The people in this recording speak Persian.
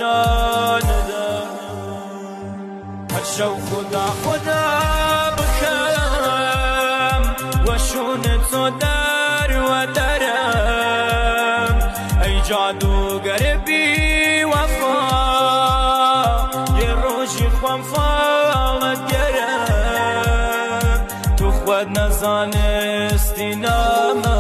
شانده هر شو خدا بکم و شون تو در و درم ای جادوگر بی وفا یه روزی خوام فالت گرم تو خود نزانستی نام